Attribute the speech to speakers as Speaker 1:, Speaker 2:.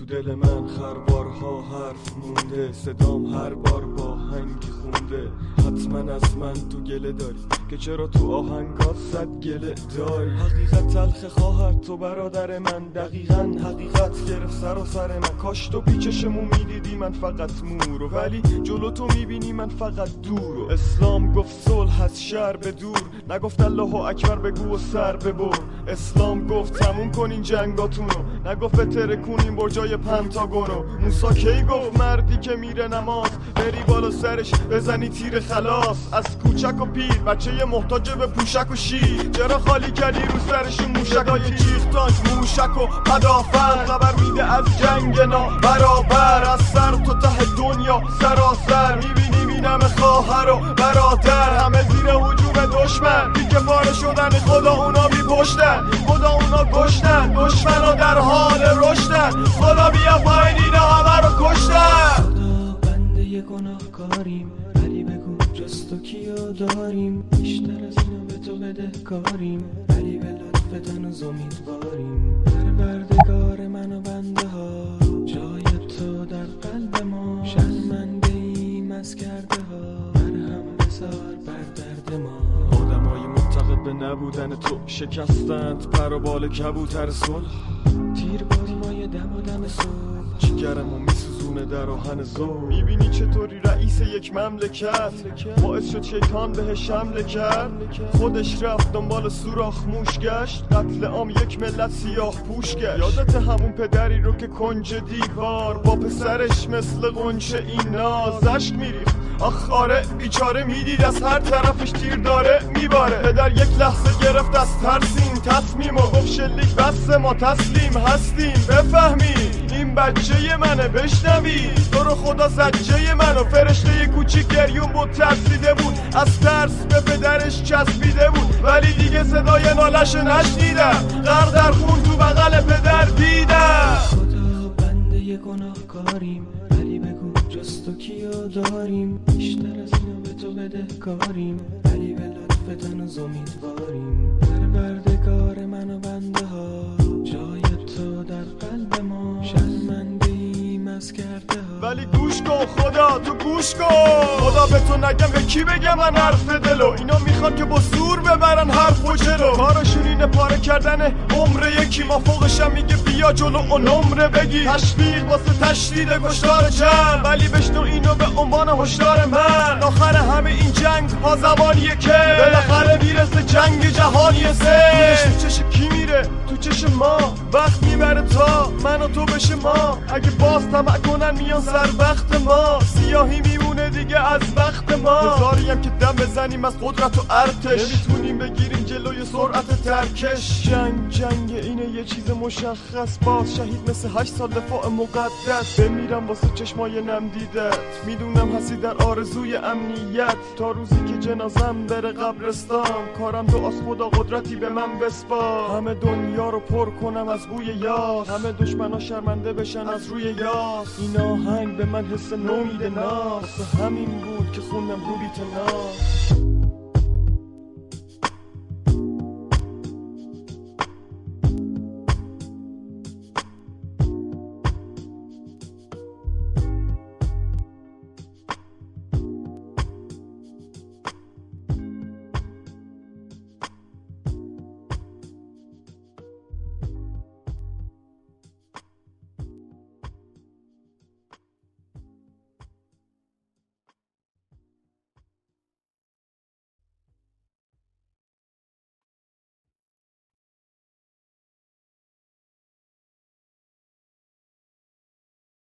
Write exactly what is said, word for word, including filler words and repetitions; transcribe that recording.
Speaker 1: دل من خربارها حرف مونده، صدام هر بار با هنگی خونده. حتما از من تو گله داری که چرا تو آهنگات صد گله داری. حقیقت تلخ خواهر تو برادر من، دقیقاً حقیقت گرفت سر و سر من. کاش تو پیچشمو میدیدی من فقط مورو، ولی جلو تو میبینی من فقط دورو. اسلام گفت صلح از شر به دور، نگفت الله اکبر بگو و سر ببر. اسلام گفت تموم کنین جنگاتونو، نگفت ترکونین برجای پنتاگونو. موسی کی گفت مردی که میره نماز بری بالا سرش بزنی تیر خلاص. از کوچک و پیر بچه محتاج به پوشک و شیر، چرا خالی کردی رو سرشون موشکای چیخ تانک موشک و پدافند. خبر میده از جنگ نا برابر، از سر تا ته دنیا سراسر. میبینی بینم خواهر و برادر همه زیر هجوم دشمن. دیگه پاره شدن خدا اونا بی پشتن، خدا اونا کشتن. دشمنا در حال رشدن، خدا بیا پایین اینا همه رو کشتن.
Speaker 2: خدا بنده گناهکاریم، ولی بگو جز تو کیو داریم. بیشتر از اینا به تو بدهکاریم، ولی به لطفت هنوز امیدواریم. پروردگار من و بنده ها، جای تو در قلب ما. شرمنده ایم از کرده ها، مرهم بذار بر درد ما.
Speaker 1: آدمای معتقد به نبودن تو شکستند پر و بال کبوتر صلح.
Speaker 2: تیر بازمای دم و دم صبح،
Speaker 1: جگرمو میسوزونه در آهن ظلم. میبینی چطوری رئیس یک مملکت باعث شد شیطان بهش حمله کرد. خودش رفت دنبال سوراخ موش گشت، قتل عام یک ملت سیاه پوش گشت. یادت همون پدری رو که کنج دیوار با پسرش مثل قنچه این ناز اشک میریخت. آخ آره بیچاره میدید از هر طرفش تیر داره میباره. پدر یک لحظه گرفت از ترسیم تصمیم و گفت شلیک بس ما تسلیم هستیم. بفهمی این بچه منه بشنوی، تو رو خدا زجه منو. فرشته کوچیک گریون بود ترسیده بود، از ترس به پدرش چسبیده بود. ولی دیگه صدای نالش نشنیدم، غرق در خون تو بغل پدر دیدم.
Speaker 2: خدا بنده گناهکاریم، ولی بگو جز تو کیو داریم. بیشتر از اینا به تو بدهکاریم، ولی به لطفت هنوز امیدواریم. پروردگار من و بنده ها، جای تو در قلب ما. شرمنده ایم از کرده ها،
Speaker 1: ولی گوش کن خدا تو گوش کن. خدا به تو نگم به کی بگم من حرف دلو. اینا میخوان که با زور ببرن حرف و جلو. کارشون اینه پاره کردن عمر یکی، ما فوقشم میگه بیا جلو و نمره بگی. تشویق واسه تشدید کشتار جمع، ولی بشنو اینو به عنوان هشدار من. آخر همه این جنگ ها زمانیه که بالاخره میرسه جنگ جهانی سه. تو چش کی میره تو چش ما، وقت میبره تا من و تو بشه ما. اگه باز طمع کنن میان سر وقت ما، سیاهی میمونه دیگه از وقت ما. هزاریم که دم بزنیم از قدرت و ارتش، نمیتونیم بگیریم جلوی سرعت ترکش. جنگ جنگ اینه یه چیز مشخص، باز شهید مثل هشت سال دفاع مقدس. بمیرم واسه چشمای نم دیدت، میدونم هستی در آرزوی امنیت. تا روزی که جنازم بره قبرستان، کارم دعاست خدا قدرتی به من بسپار. همه دنیا رو پر کنم از بوی یاس، همه دشمنا شرمنده بشن از روی یاس. این آهنگ به من حس نومید ناس، همین بود که خوندم رو بیت ناس.